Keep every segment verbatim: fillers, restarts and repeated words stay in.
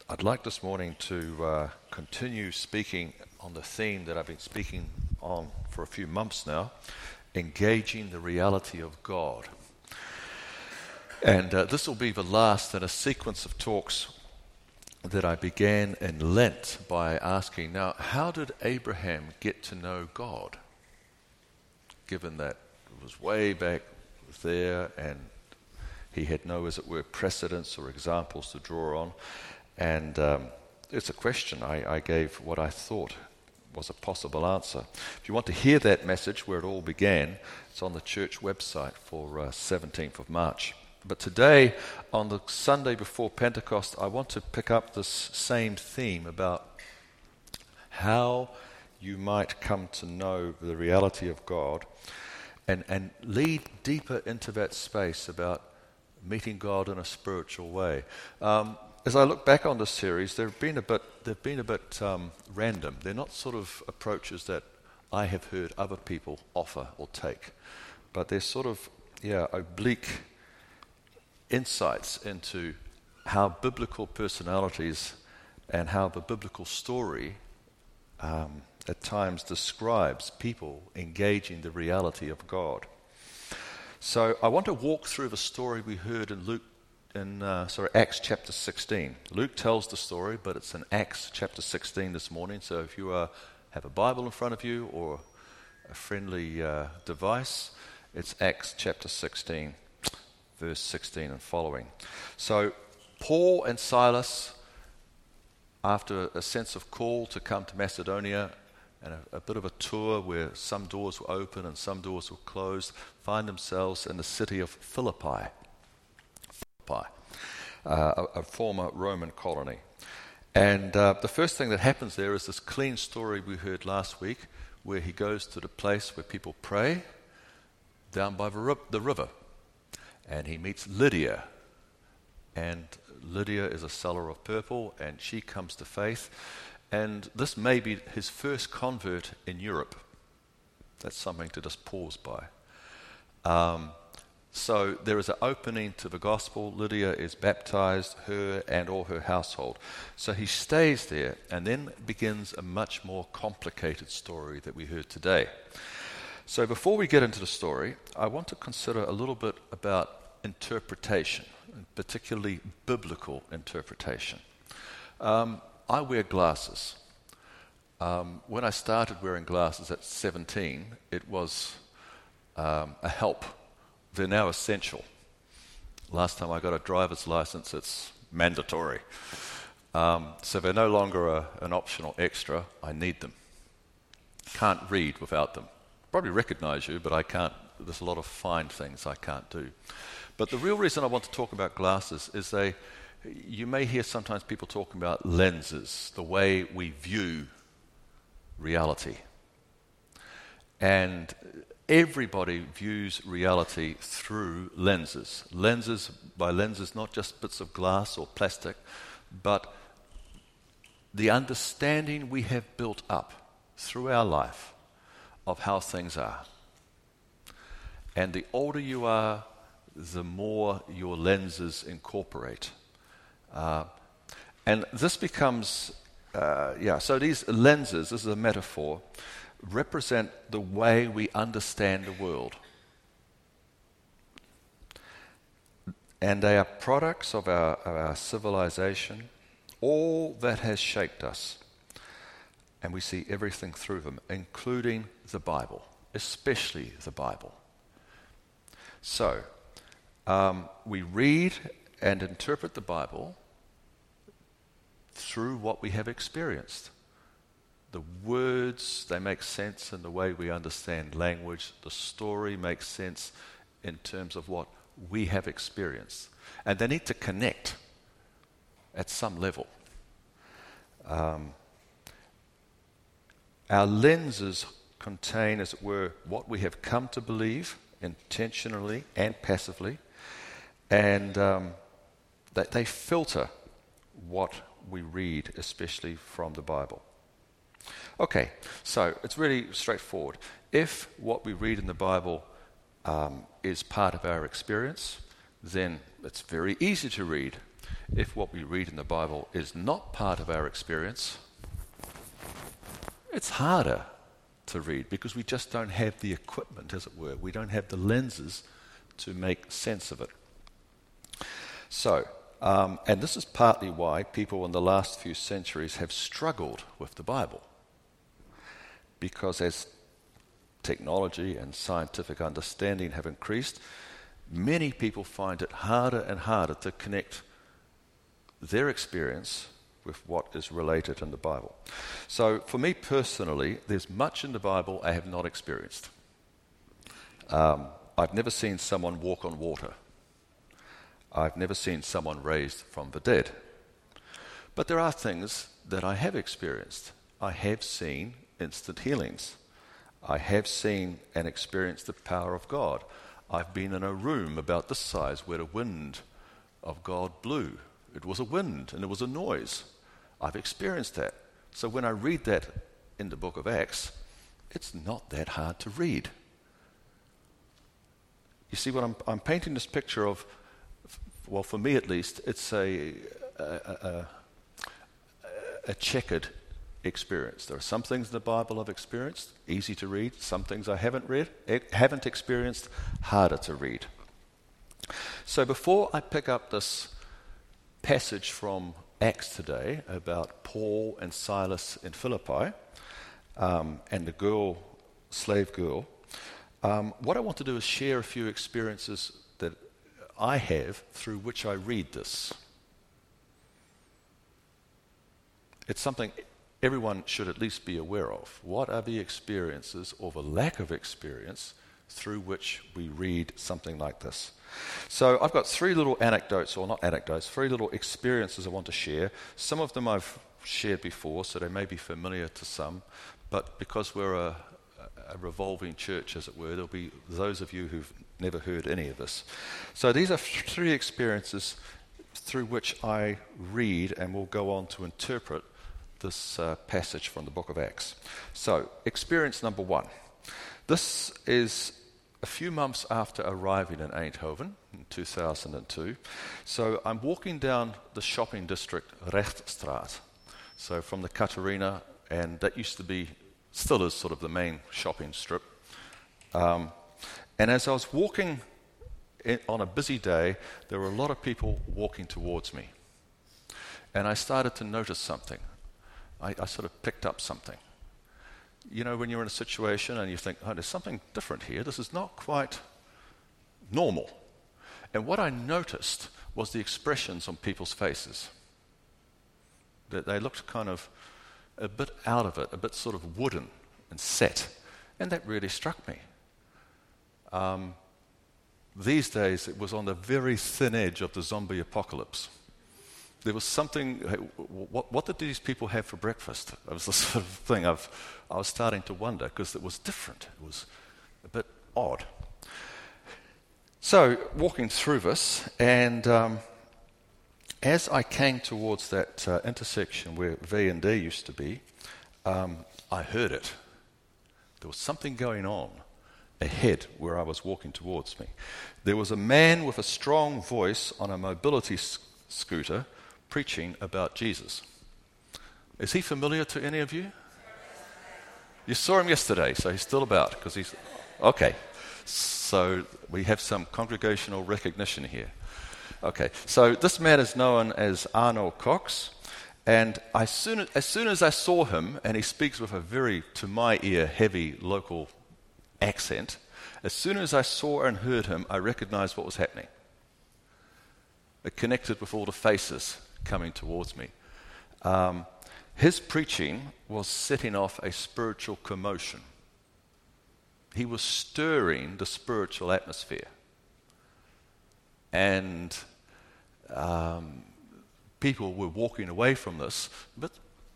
I'd like this morning to uh, continue speaking on the theme that I've been speaking on for a few months now, engaging the reality of God. And uh, this will be the last in a sequence of talks that I began in Lent by asking, now, how did Abraham get to know God? Given that it was way back there and he had no, as it were, precedents or examples to draw on. And um, it's a question I, I gave what I thought was a possible answer. If you want to hear that message where it all began, it's on the church website for uh, seventeenth of March. But today, on the Sunday before Pentecost, I want to pick up this same theme about how you might come to know the reality of God and, and lead deeper into that space about meeting God in a spiritual way. Um, As I look back on this series, they've been a bit, they've been a bit um, random. They're not sort of approaches that I have heard other people offer or take, but they're sort of, yeah, oblique insights into how biblical personalities and how the biblical story um, at times describes people engaging the reality of God. So I want to walk through the story we heard in Luke in uh, sorry, Acts chapter sixteen. Luke tells the story, but it's in Acts chapter sixteen this morning. So if you uh, have a Bible in front of you or a friendly uh, device, it's Acts chapter sixteen, verse sixteen and following. So Paul and Silas, after a sense of call to come to Macedonia and a, a bit of a tour where some doors were open and some doors were closed, find themselves in the city of Philippi. Uh, a, a former Roman colony. And uh, the first thing that happens there is this clean story we heard last week where he goes to the place where people pray down by the, ri- the river. And he meets Lydia. And Lydia is a seller of purple and she comes to faith. And this may be his first convert in Europe. That's something to just pause by. Um, So there is an opening to the gospel. Lydia is baptized, her and all her household. So he stays there and then begins a much more complicated story that we heard today. So before we get into the story, I want to consider a little bit about interpretation, particularly biblical interpretation. Um, I wear glasses. Um, when I started wearing glasses at seventeen, it was um, a help. They're now essential. Last time I got a driver's license, it's mandatory. Um, so they're no longer a, an optional extra. I need them. Can't read without them. Probably recognize you, but I can't. There's a lot of fine things I can't do. But the real reason I want to talk about glasses is they. You may hear sometimes people talking about lenses, the way we view reality. And everybody views reality through lenses. Lenses, by lenses, not just bits of glass or plastic, but the understanding we have built up through our life of how things are. And the older you are, the more your lenses incorporate. Uh, and this becomes, uh, yeah, so these lenses, this is a metaphor, represent the way we understand the world. And they are products of our, of our civilization, all that has shaped us. And we see everything through them, including the Bible, especially the Bible. So, um, we read and interpret the Bible through what we have experienced. The words, they make sense in the way we understand language. The story makes sense in terms of what we have experienced. And they need to connect at some level. Um, our lenses contain, as it were, what we have come to believe intentionally and passively. And um, they, they filter what we read, especially from the Bible. Okay, so it's really straightforward. If what we read in the Bible um, is part of our experience, then it's very easy to read. if what we read in the Bible is not part of our experience, it's harder to read because we just don't have the equipment, as it were. We don't have the lenses to make sense of it. So, um, and this is partly why people in the last few centuries have struggled with the Bible. Because as technology and scientific understanding have increased, many people find it harder and harder to connect their experience with what is related in the Bible. So for me personally, there's much in the Bible I have not experienced. Um, I've never seen someone walk on water. I've never seen someone raised from the dead. But there are things that I have experienced. I have seen instant healings. I have seen and experienced the power of God. I've been in a room about this size where the wind of God blew. It was a wind and it was a noise. I've experienced that. So when I read that in the book of Acts, it's not that hard to read. You see what I'm, I'm painting this picture of, well, for me at least, it's a, a, a, a checkered experience. There are some things in the Bible I've experienced, easy to read. Some things I haven't read, haven't experienced, harder to read. So before I pick up this passage from Acts today about Paul and Silas in Philippi um, and the girl, slave girl, um, what I want to do is share a few experiences that I have through which I read this. It's something everyone should at least be aware of. What are the experiences or the lack of experience through which we read something like this? So I've got three little anecdotes, or not anecdotes, three little experiences I want to share. Some of them I've shared before, so they may be familiar to some, but because we're a, a revolving church, as it were, there'll be those of you who've never heard any of this. So these are three experiences through which I read and will go on to interpret this uh, passage from the book of Acts. So, experience number one. This is a few months after arriving in Eindhoven in two thousand two. So I'm walking down the shopping district Rechtstraat. So from the Katarina, and that used to be, still is sort of the main shopping strip. Um, and as I was walking in, on a busy day, there were a lot of people walking towards me. And I started to notice something. I, I sort of picked up something. You know, when you're in a situation and you think, oh, there's something different here. This is not quite normal. And what I noticed was the expressions on people's faces. That they looked kind of a bit out of it, a bit sort of wooden and set. And that really struck me. Um, these days, it was on the very thin edge of the zombie apocalypse. There was something, what, what did these people have for breakfast? It was the sort of thing I've, I was starting to wonder, because it was different. It was a bit odd. So, walking through this, and um, as I came towards that uh, intersection where V and D used to be, um, I heard it. There was something going on ahead where I was walking towards me. There was a man with a strong voice on a mobility s- scooter preaching about Jesus. Is he familiar to any of you? You saw him yesterday, so he's still about, because he's... Okay, so we have some congregational recognition here. Okay, so this man is known as Arno Cox, and I soon, as soon as I saw him, and he speaks with a very, to my ear, heavy local accent, as soon as I saw and heard him, I recognized what was happening. It connected with all the faces coming towards me. Um, his preaching was setting off a spiritual commotion. He was stirring the spiritual atmosphere. And um, people were walking away from this, but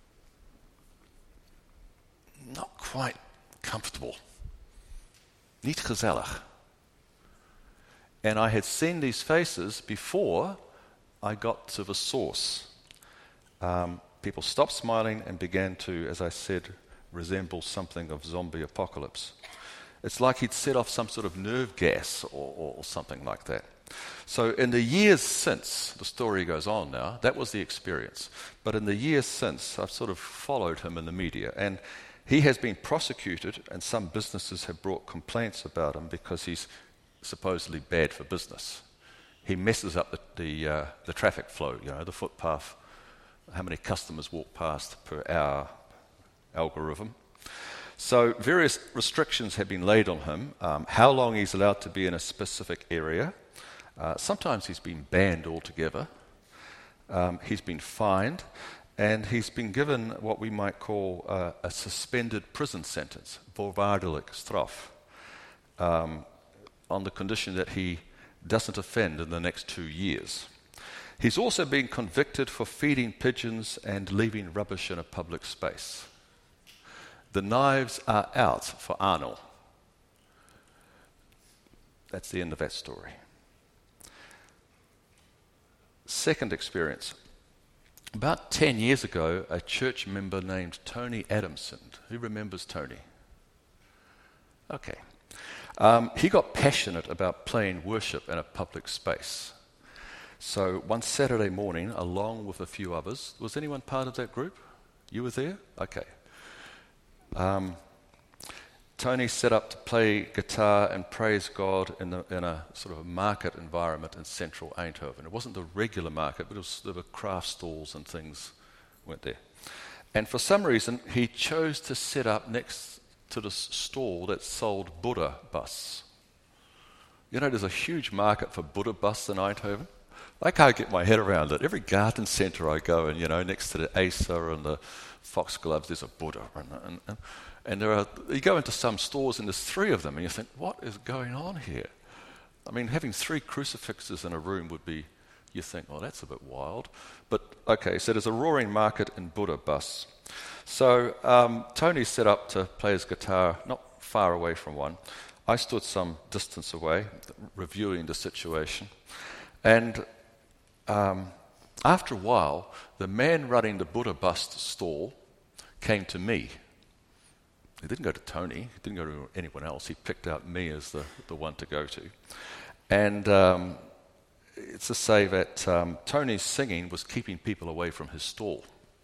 not quite comfortable. Niet gezellig. And I had seen these faces before I got to the source. Um, people stopped smiling and began to, as I said, resemble something of zombie apocalypse. It's like he'd set off some sort of nerve gas or, or, or something like that. So in the years since, the story goes on now, that was the experience. But in the years since, I've sort of followed him in the media. And he has been prosecuted, and some businesses have brought complaints about him because he's supposedly bad for business. He messes up the the, uh, the traffic flow, you know, the footpath, how many customers walk past per hour algorithm. So various restrictions have been laid on him, um, how long he's allowed to be in a specific area. Uh, sometimes he's been banned altogether. Um, he's been fined, and he's been given what we might call uh, a suspended prison sentence, voorwaardelijk straf, um, on the condition that he doesn't offend in the next two years. He's also been convicted for feeding pigeons and leaving rubbish in a public space. The knives are out for Arnold. That's the end of that story. Second experience. About ten years ago, a church member named Tony Adamson. Who remembers Tony? Okay. Um, he got passionate about playing worship in a public space. So one Saturday morning, along with a few others, was anyone part of that group? You were there? Okay. Um, Tony set up to play guitar and praise God in, the, in a sort of a market environment in central Eindhoven. It wasn't the regular market, but it was, there were craft stalls and things went there. And for some reason, he chose to set up next to the stall that sold Buddha bus. You know, there's a huge market for Buddha bus in Eindhoven. I can't get my head around it. Every garden centre I go in, you know, next to the Acer and the Foxgloves, there's a Buddha. And, and, and, and there are, you go into some stores and there's three of them and you think, what is going on here? I mean, having three crucifixes in a room would be, you think, well, that's a bit wild. But, okay, so there's a roaring market in Buddha bus. So um, Tony set up to play his guitar not far away from one. I stood some distance away, reviewing the situation. And um, after a while, the man running the Buddha bus stall came to me. He didn't go to Tony, he didn't go to anyone else. He picked out me as the, the one to go to. And um, it's to say that um, Tony's singing was keeping people away from his stall.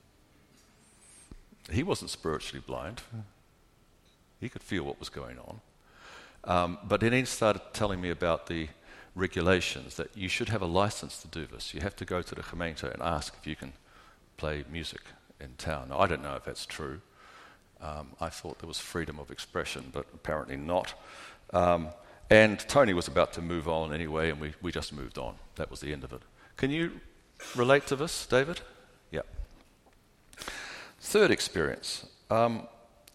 He wasn't spiritually blind. He could feel what was going on. Um, but then he started telling me about the regulations, that you should have a license to do this. You have to go to the gemeente and ask if you can play music in town. Now, I don't know if that's true. Um, I thought there was freedom of expression, but apparently not. Um, and Tony was about to move on anyway, and we, we just moved on. That was the end of it. Can you relate to this, David? Yeah. Third experience. Um,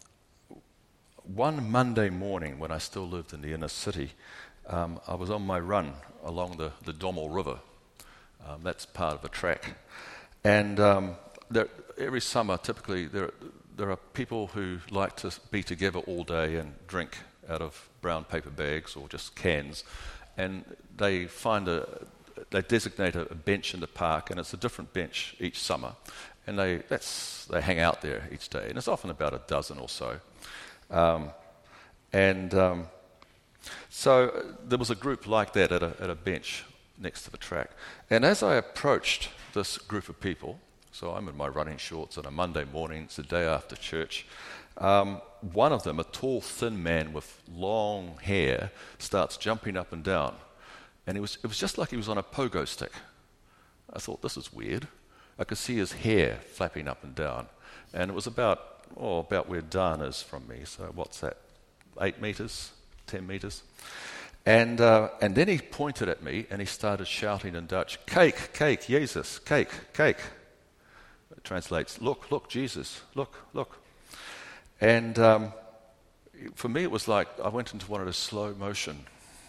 one Monday morning when I still lived in the inner city, um, I was on my run along the, the Dommel River. Um, that's part of a track. And um, there, every summer, typically, there, there are people who like to be together all day and drink out of brown paper bags or just cans. And they find a, they designate a, a bench in the park, and it's a different bench each summer. And they that's they hang out there each day, and it's often about a dozen or so. Um, and um, so there was a group like that at a, at a bench next to the track. And as I approached this group of people, so I'm in my running shorts on a Monday morning, it's the day after church, um, one of them, a tall, thin man with long hair, starts jumping up and down. And it was it was just like he was on a pogo stick. I thought, this is weird. I could see his hair flapping up and down. And it was about, oh, about where Dan is from me. So what's that, eight metres, ten metres? And uh, and then he pointed at me and he started shouting in Dutch, cake, cake, Jesus, cake, cake. It translates, look, look, Jesus, look, look. And um, for me it was like I went into one of those slow motion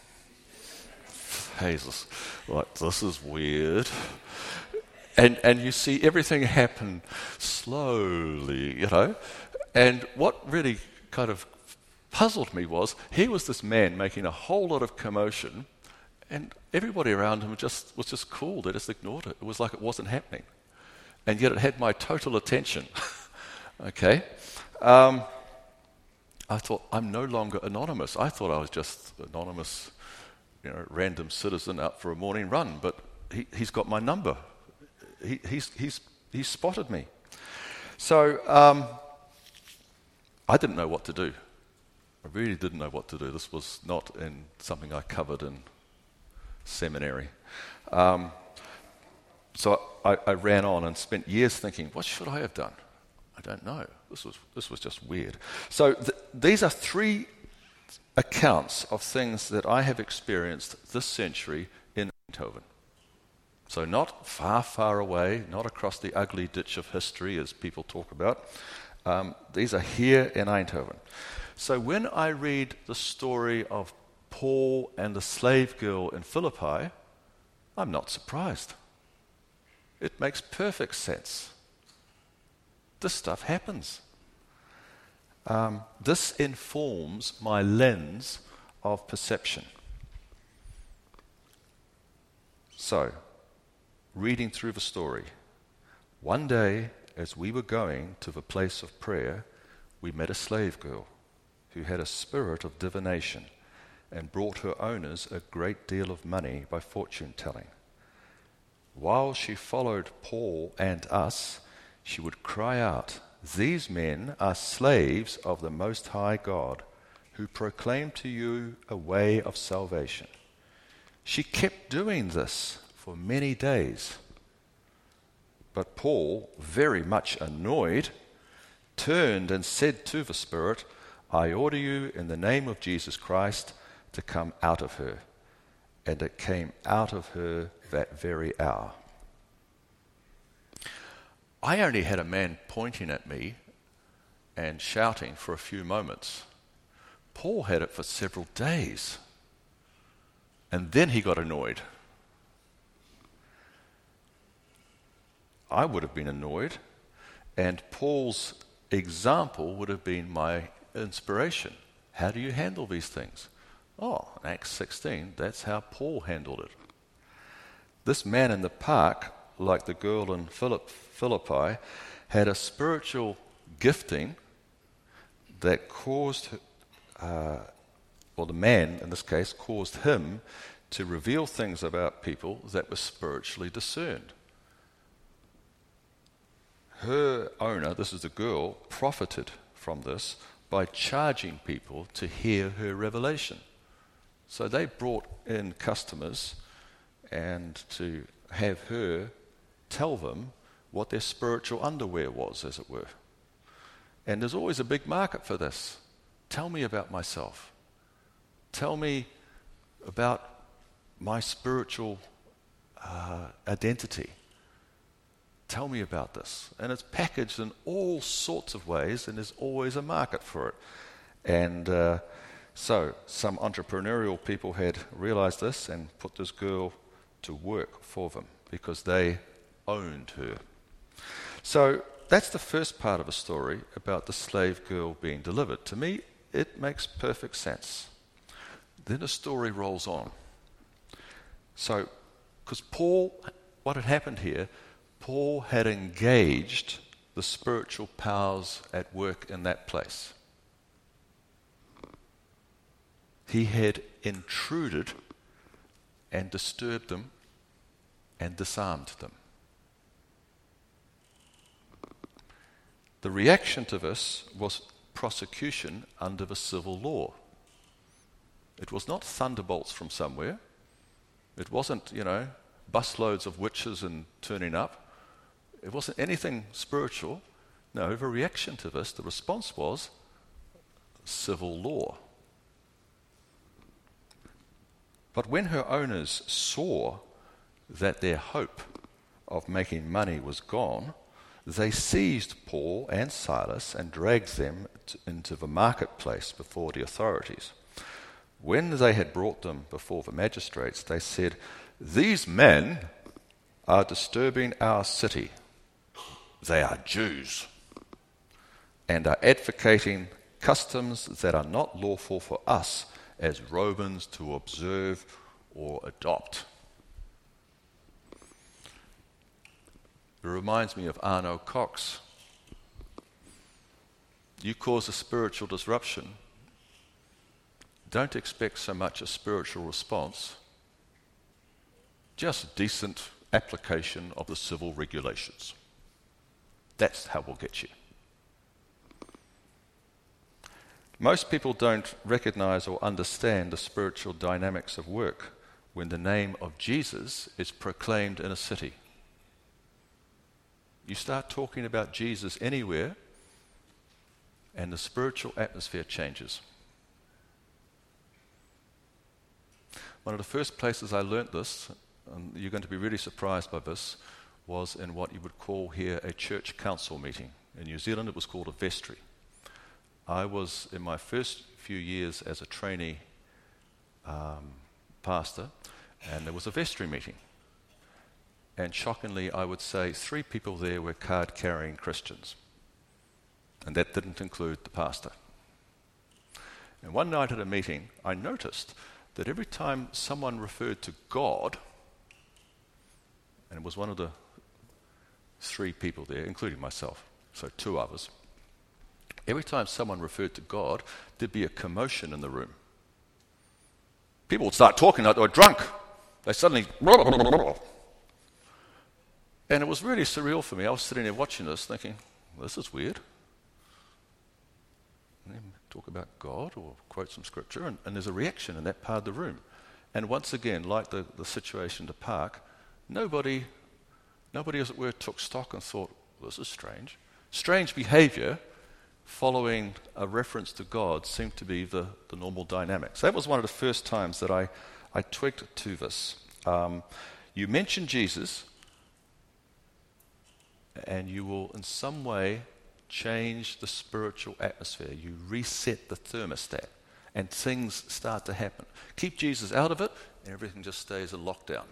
phases. Like, this is weird. And and you see everything happen slowly, you know. And what really kind of puzzled me was he was this man making a whole lot of commotion, and everybody around him just was just cool. They just ignored it. It was like it wasn't happening. And yet it had my total attention. Okay. Um, I thought, I'm no longer anonymous. I thought I was just anonymous you know, random citizen out for a morning run, but he, he's got my number. He, he's, he's, he's spotted me. So um, I didn't know what to do. I really didn't know what to do. This was not in something I covered in seminary. Um, so I, I ran on and spent years thinking, what should I have done? I don't know. This was this was just weird. So th- these are three accounts of things that I have experienced this century in Eindhoven. So not far, far away, not across the ugly ditch of history as people talk about. Um, these are here in Eindhoven. So when I read the story of Paul and the slave girl in Philippi, I'm not surprised. It makes perfect sense. This stuff happens. Um, this informs my lens of perception. So, reading through the story, one day as we were going to the place of prayer, we met a slave girl who had a spirit of divination and brought her owners a great deal of money by fortune telling. While she followed Paul and us, she would cry out, "These men are slaves of the Most High God, who proclaim to you a way of salvation." She kept doing this for many days. But Paul, very much annoyed, turned and said to the spirit, "I order you in the name of Jesus Christ to come out of her." And it came out of her that very hour. I only had a man pointing at me and shouting for a few moments. Paul had it for several days. And then he got annoyed. I would have been annoyed, and Paul's example would have been my inspiration. How do you handle these things? Oh, in Acts sixteen, that's how Paul handled it. This man in the park, like the girl in Philipp, Philippi, had a spiritual gifting that caused, uh, well, the man in this case caused him to reveal things about people that were spiritually discerned. Her owner, this is the girl, profited from this by charging people to hear her revelation. So they brought in customers and to have her tell them what their spiritual underwear was, as it were. And there's always a big market for this. Tell me about myself. Tell me about my spiritual uh, identity. Tell me about this. And it's packaged in all sorts of ways, and there's always a market for it. And uh, so some entrepreneurial people had realized this and put this girl to work for them because they owned her. So that's the first part of a story about the slave girl being delivered. To me, it makes perfect sense. Then the story rolls on. So, because Paul, what had happened here, Paul had engaged the spiritual powers at work in that place. He had intruded and disturbed them and disarmed them. The reaction to this was prosecution under the civil law. It was not thunderbolts from somewhere. It wasn't, you know, busloads of witches and turning up. It wasn't anything spiritual. No, the reaction to this, the response was civil law. But when her owners saw that their hope of making money was gone, they seized Paul and Silas and dragged them t- into the marketplace before the authorities. When they had brought them before the magistrates, they said, "These men are disturbing our city. They are Jews and are advocating customs that are not lawful for us as Romans to observe or adopt." It reminds me of Arno Cox. You cause a spiritual disruption, don't expect so much a spiritual response, just decent application of the civil regulations. That's how we'll get you. Most people don't recognize or understand the spiritual dynamics of work when the name of Jesus is proclaimed in a city. You start talking about Jesus anywhere, and the spiritual atmosphere changes. One of the first places I learnt this, and you're going to be really surprised by this, was in what you would call here a church council meeting. In New Zealand it was called a vestry. I was, in my first few years as a trainee um, pastor, and there was a vestry meeting. And shockingly, I would say three people there were card-carrying Christians. And that didn't include the pastor. And one night at a meeting, I noticed that every time someone referred to God, and it was one of the three people there, including myself, so two of us, every time someone referred to God, there'd be a commotion in the room. People would start talking like they were drunk. They suddenly... And it was really surreal for me. I was sitting there watching this thinking, well, this is weird. And then talk about God or quote some scripture, and, and there's a reaction in that part of the room. And once again, like the, the situation to Park, nobody, nobody, as it were, took stock and thought, well, this is strange. Strange behavior following a reference to God seemed to be the, the normal dynamics. That was one of the first times that I, I twigged to this. Um, you mention Jesus, and you will in some way change the spiritual atmosphere. You reset the thermostat, and things start to happen. Keep Jesus out of it, and everything just stays in lockdown.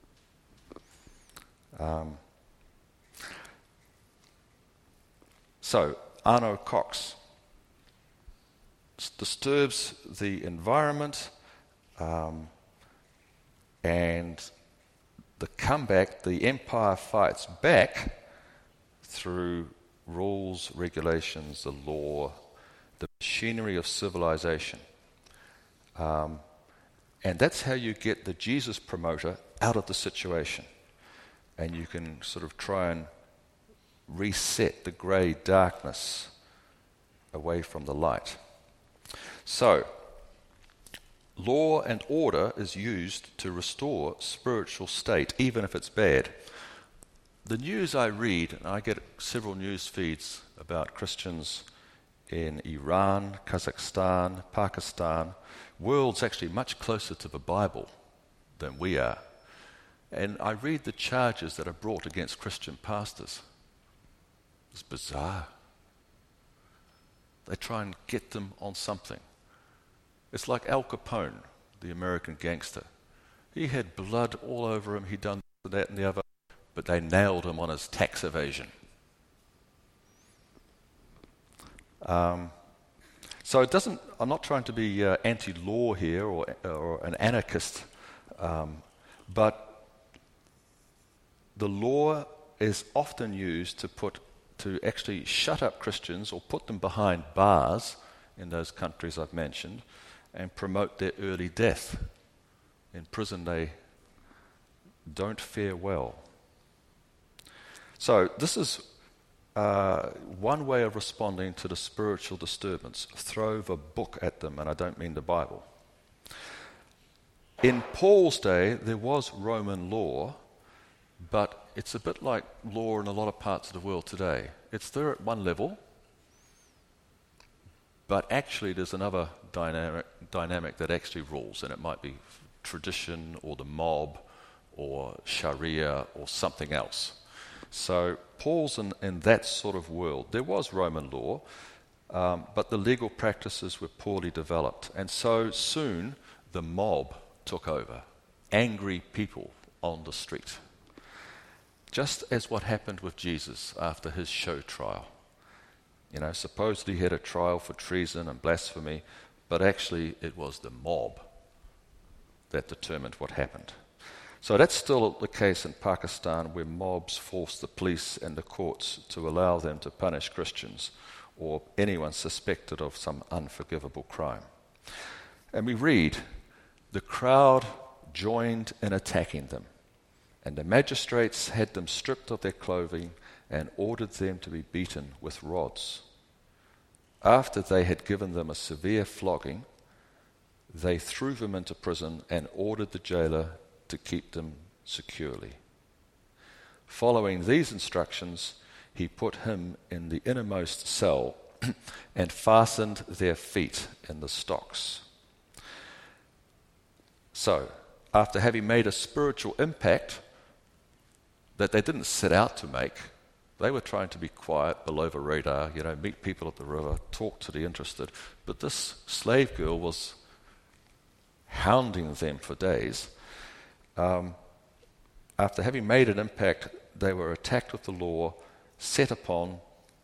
Um, so, Arno Cox disturbs the environment, um, and the comeback, the empire fights back through rules, regulations, the law, the machinery of civilization. Um, and that's how you get the Jesus promoter out of the situation. And you can sort of try and reset the grey darkness away from the light. So, law and order is used to restore spiritual state, even if it's bad. The news I read, and I get several news feeds about Christians in Iran, Kazakhstan, Pakistan, worlds actually much closer to the Bible than we are. And I read the charges that are brought against Christian pastors. It's bizarre. They try and get them on something. It's like Al Capone, the American gangster. He had blood all over him, he'd done that and the other, but they nailed him on his tax evasion. Um, so it doesn't. I'm not trying to be uh, anti-law here or or an anarchist, um, but the law is often used to put to actually shut up Christians or put them behind bars in those countries I've mentioned, and promote their early death. In prison, they don't fare well. So this is uh, one way of responding to the spiritual disturbance. Throw the book at them, and I don't mean the Bible. In Paul's day, there was Roman law, but it's a bit like law in a lot of parts of the world today. It's there at one level, but actually there's another dynamic, dynamic that actually rules, and it might be tradition or the mob or Sharia or something else. So Paul's in, in that sort of world. There was Roman law, um, but the legal practices were poorly developed. And so soon the mob took over. Angry people on the street. Just as what happened with Jesus after his show trial. You know, supposedly he had a trial for treason and blasphemy, but actually it was the mob that determined what happened. So that's still the case in Pakistan, where mobs force the police and the courts to allow them to punish Christians or anyone suspected of some unforgivable crime. And we read, the crowd joined in attacking them, and the magistrates had them stripped of their clothing and ordered them to be beaten with rods. After they had given them a severe flogging, they threw them into prison and ordered the jailer to keep them securely. Following these instructions, he put him in the innermost cell and fastened their feet in the stocks. So, after having made a spiritual impact that they didn't set out to make, they were trying to be quiet, below the radar, you know, meet people at the river, talk to the interested. But this slave girl was hounding them for days. Um, after having made an impact, they were attacked with the law, set upon,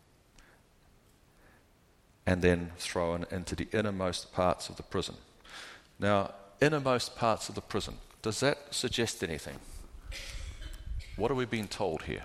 and then thrown into the innermost parts of the prison. Now, innermost parts of the prison, does that suggest anything? What are we being told here?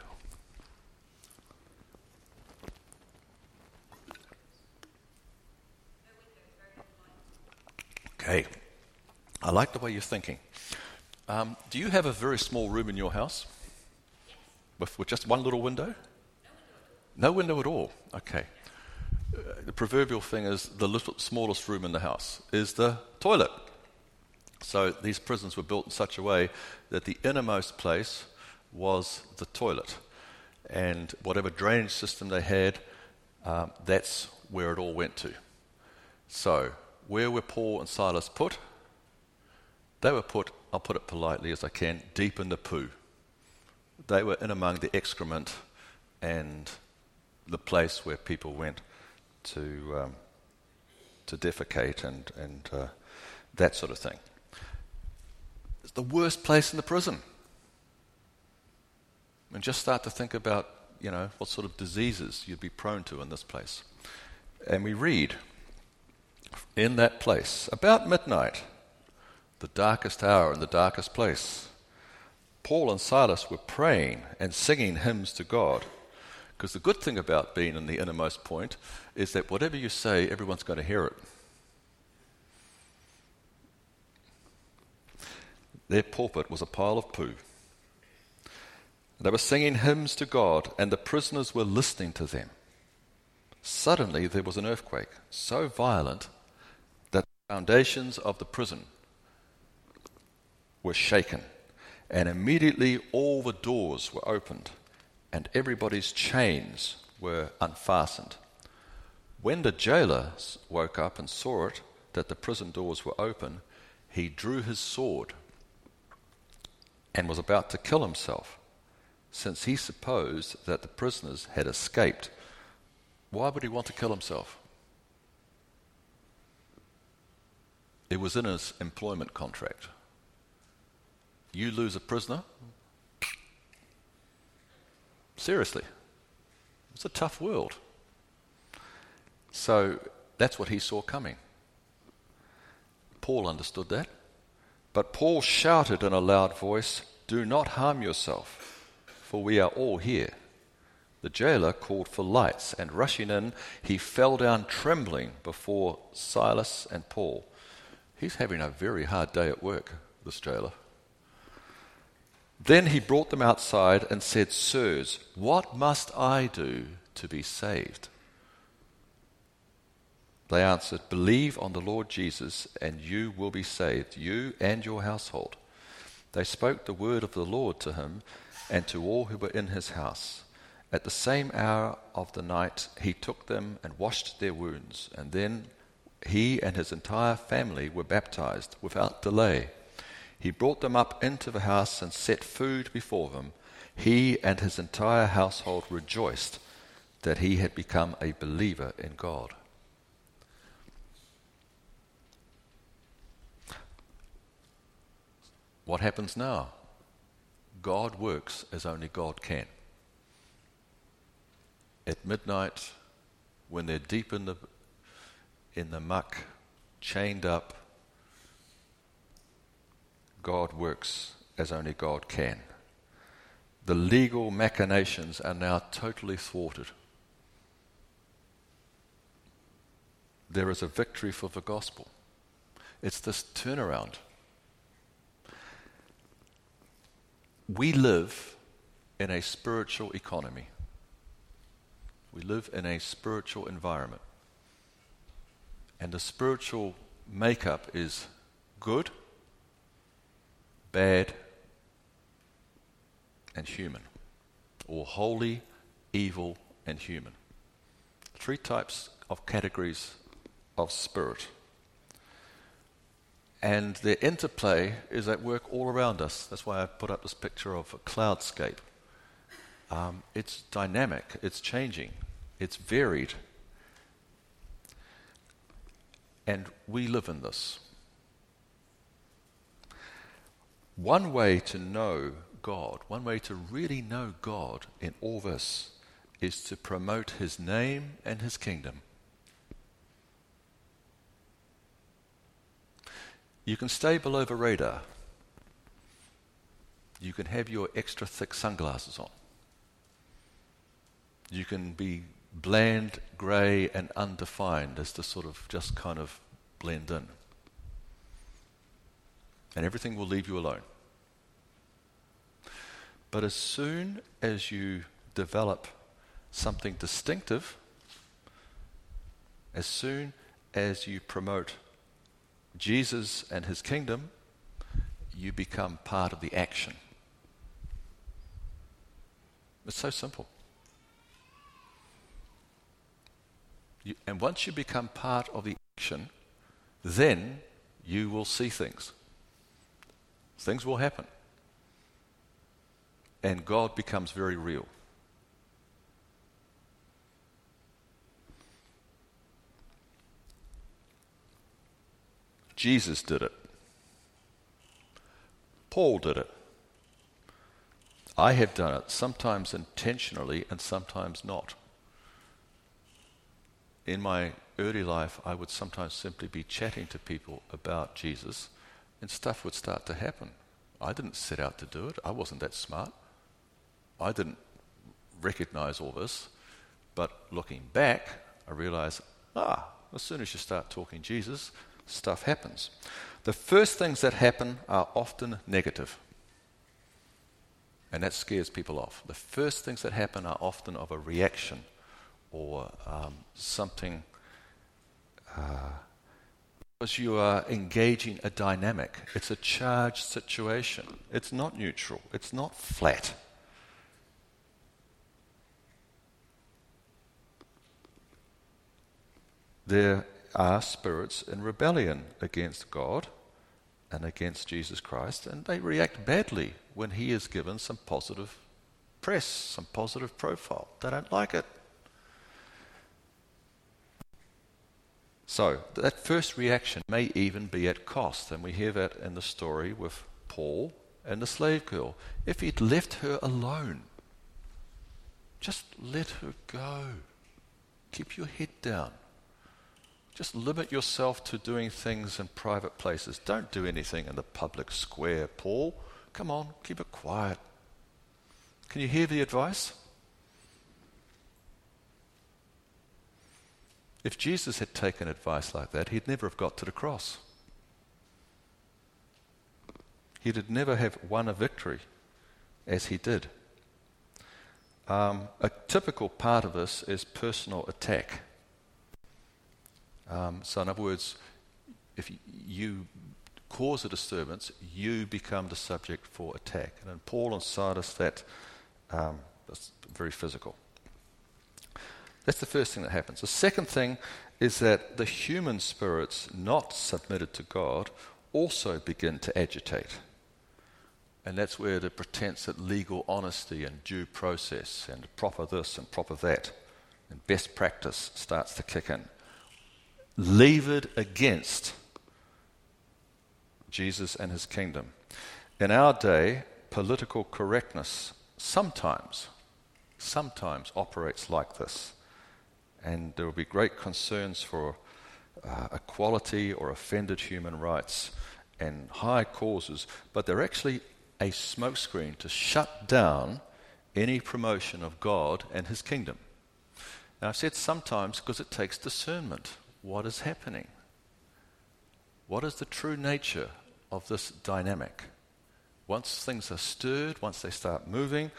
Okay, I like the way you're thinking. Um, do you have a very small room in your house? Yes. With, with just one little window? No window. No window at all. Okay. Uh, the proverbial thing is the little, smallest room in the house is the toilet. So these prisons were built in such a way that the innermost place was the toilet. And whatever drainage system they had, um, that's where it all went to. So where were Paul and Silas put? They were put, I'll put it politely as I can, deep in the poo. They were in among the excrement and the place where people went to um, to defecate and, and uh, that sort of thing. It's the worst place in the prison. And just start to think about, you know, what sort of diseases you'd be prone to in this place. And we read, in that place, about midnight, the darkest hour in the darkest place, Paul and Silas were praying and singing hymns to God. Because the good thing about being in the innermost point is that whatever you say, everyone's going to hear it. Their pulpit was a pile of poo. They were singing hymns to God, and the prisoners were listening to them. Suddenly there was an earthquake, so violent that the foundations of the prison were shaken, and immediately all the doors were opened, and everybody's chains were unfastened. When the jailer woke up and saw it, that the prison doors were open, he drew his sword and was about to kill himself, since he supposed that the prisoners had escaped. Why would he want to kill himself? It was in his employment contract. You lose a prisoner? Seriously. It's a tough world. So that's what he saw coming. Paul understood that. But Paul shouted in a loud voice, "Do not harm yourself, for we are all here." The jailer called for lights, and rushing in, he fell down trembling before Silas and Paul. He's having a very hard day at work, this jailer. Then he brought them outside and said, "Sirs, what must I do to be saved?" They answered, "Believe on the Lord Jesus, and you will be saved, you and your household." They spoke the word of the Lord to him and to all who were in his house. At the same hour of the night, he took them and washed their wounds, and then he and his entire family were baptized without delay. He brought them up into the house and set food before them. He and his entire household rejoiced that he had become a believer in God. What happens now? God works as only God can. At midnight, when they're deep in the in the muck, chained up, God works as only God can. The legal machinations are now totally thwarted. There is a victory for the gospel. It's this turnaround. We live in a spiritual economy. We live in a spiritual environment. And the spiritual makeup is good, bad, and human. Or holy, evil, and human. Three types of categories of spirit. And their interplay is at work all around us. That's why I put up this picture of a cloudscape. Um, it's dynamic, it's changing, it's varied. And we live in this. One way to know God, one way to really know God in all this is to promote His name and His kingdom. You can stay below the radar. You can have your extra thick sunglasses on. You can be bland, grey and undefined as to sort of just kind of blend in. And everything will leave you alone. But as soon as you develop something distinctive, as soon as you promote Jesus and His kingdom, you become part of the action. It's so simple. You, and once you become part of the action, then you will see things. Things will happen. And God becomes very real. Jesus did it. Paul did it. I have done it, sometimes intentionally and sometimes not. In my early life, I would sometimes simply be chatting to people about Jesus and stuff would start to happen. I didn't set out to do it. I wasn't that smart. I didn't recognize all this. But looking back, I realized, ah, as soon as you start talking Jesus, stuff happens. The first things that happen are often negative. And that scares people off. The first things that happen are often of a reaction or um, something uh, because you are engaging a dynamic. It's a charged situation. It's not neutral. It's not flat. There are spirits in rebellion against God and against Jesus Christ, and they react badly when He is given some positive press, some positive profile. They don't like it. So that first reaction may even be at cost, and we hear that in the story with Paul and the slave girl. If he'd left her alone, just let her go. Keep your head down. Just limit yourself to doing things in private places. Don't do anything in the public square, Paul. Come on, keep it quiet. Can you hear the advice? If Jesus had taken advice like that, he'd never have got to the cross. He'd never have won a victory as he did. Um, a typical part of this is personal attack. Um, so in other words, if you cause a disturbance, you become the subject for attack. And in Paul and Silas, that um, that's very physical. That's the first thing that happens. The second thing is that the human spirits not submitted to God also begin to agitate. And that's where the pretense at legal honesty and due process and proper this and proper that and best practice starts to kick in. Levered against Jesus and his kingdom. In our day, political correctness sometimes, sometimes operates like this. And there will be great concerns for uh, equality or offended human rights and high causes, but they're actually a smokescreen to shut down any promotion of God and his kingdom. Now, I've said sometimes because it takes discernment. What is happening? What is the true nature of this dynamic? Once things are stirred, once they start moving,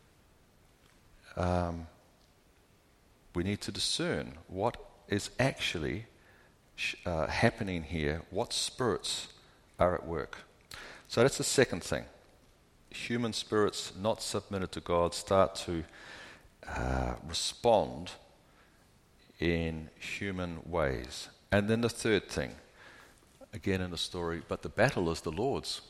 um, we need to discern what is actually sh- uh, happening here, what spirits are at work. So that's the second thing. Human spirits not submitted to God start to uh, respond in human ways. And then the third thing, again in the story, but the battle is the Lord's.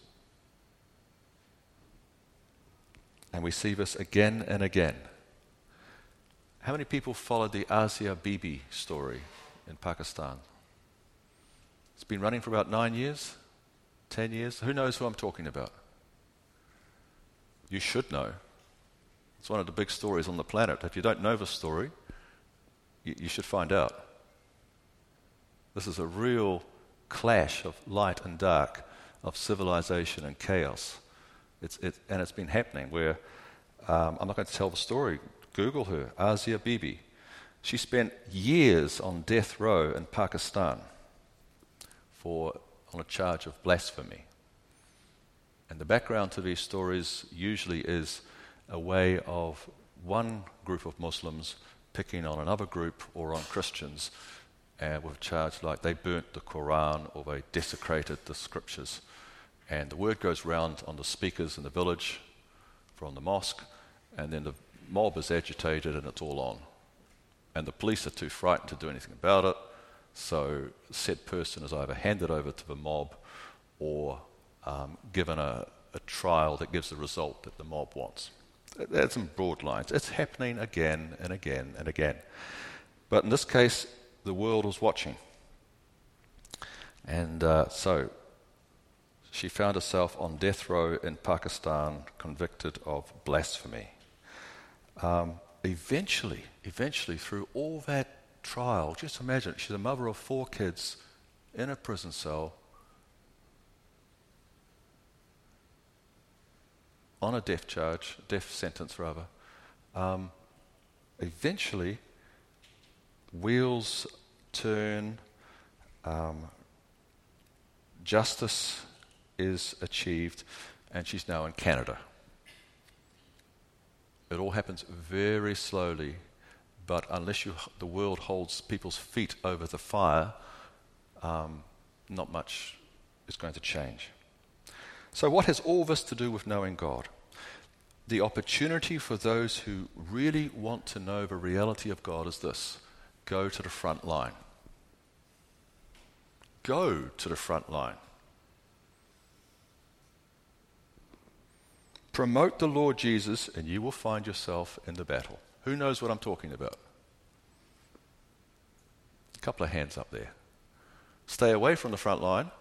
And we see this again and again. How many people followed the Asia Bibi story in Pakistan? It's been running for about nine years, ten years. Who knows who I'm talking about? You should know. It's one of the big stories on the planet. If you don't know the story, you, you should find out. This is a real clash of light and dark, of civilization and chaos. It's, it, and it's been happening where, um, I'm not going to tell the story, Google her, Asia Bibi. She spent years on death row in Pakistan for on a charge of blasphemy. And the background to these stories usually is a way of one group of Muslims picking on another group or on Christians uh, with a charge like they burnt the Quran or they desecrated the scriptures. And the word goes round on the speakers in the village from the mosque, and then the mob is agitated and it's all on. And the police are too frightened to do anything about it, so said person is either handed over to the mob or um, given a, a trial that gives the result that the mob wants. That's in broad lines. It's happening again and again and again. But in this case, the world was watching. And uh, so she found herself on death row in Pakistan, convicted of blasphemy. Um, eventually, eventually, through all that trial, just imagine, she's a mother of four kids in a prison cell on a death charge, death sentence rather. Um, eventually, wheels turn, um, justice is achieved, and she's now in Canada. It all happens very slowly, but unless you, the world holds people's feet over the fire, um, not much is going to change. So what has all this to do with knowing God? The opportunity for those who really want to know the reality of God is this: go to the front line. Go to the front line. Promote the Lord Jesus and you will find yourself in the battle. Who knows what I'm talking about? A couple of hands up there. Stay away from the front line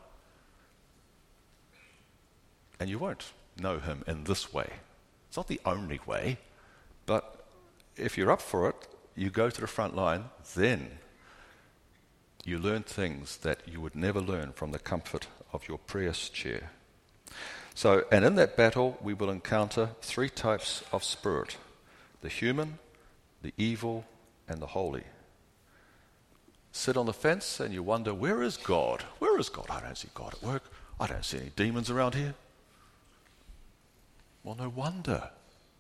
and you won't know him in this way. It's not the only way, but if you're up for it, you go to the front line, then you learn things that you would never learn from the comfort of your prayer chair. So, and in that battle, we will encounter three types of spirit: the human, the evil, and the holy. Sit on the fence and you wonder, where is God? Where is God? I don't see God at work. I don't see any demons around here. Well, no wonder.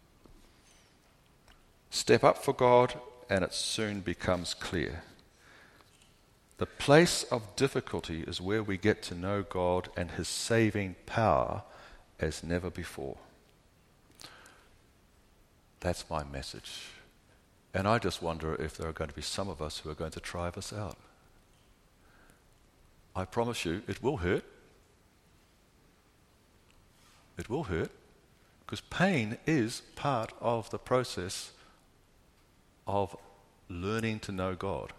Step up for God and it soon becomes clear. The place of difficulty is where we get to know God and his saving power as never before. That's my message. And I just wonder if there are going to be some of us who are going to try this out. I promise you, it will hurt. It will hurt, because pain is part of the process of learning to know God.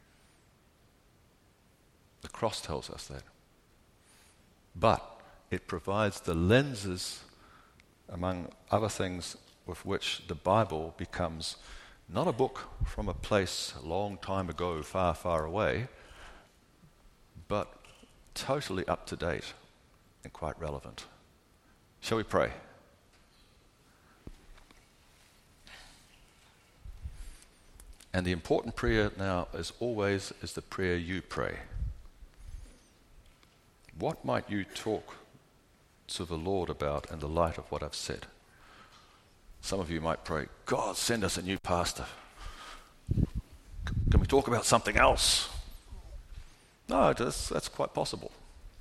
The cross tells us that. But it provides the lenses, among other things, with which the Bible becomes not a book from a place a long time ago, far, far away, but totally up to date and quite relevant. Shall we pray? And the important prayer now, as always, is the prayer you pray. what might you talk to the Lord about in the light of what I've said? Some of you might pray, God, send us a new pastor. Can we talk about something else? No, that's, that's quite possible.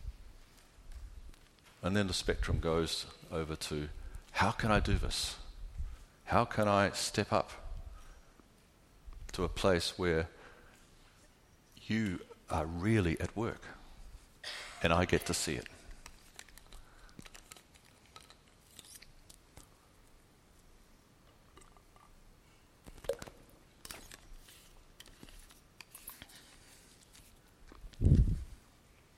And then the spectrum goes over to, how can I do this? How can I step up to a place where you are really at work and I get to see it?